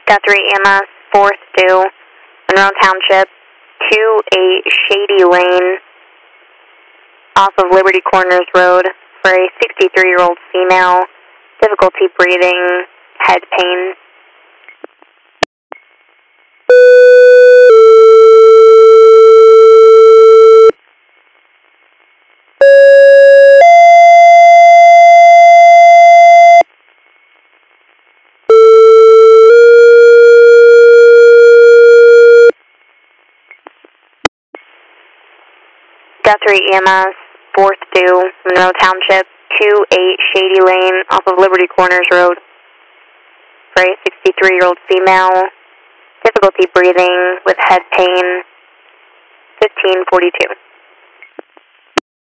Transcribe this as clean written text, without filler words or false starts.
Guthrie EMS, 4th due, Monroe Township, 28 Shady Lane, off of Liberty Corners Road, for a 63-year-old female, difficulty breathing, head pain. Guthrie EMS, 4th due, Monroe Township, 28 Shady Lane, off of Liberty Corners Road, for a 63-year-old female, difficulty breathing with head pain, 1542.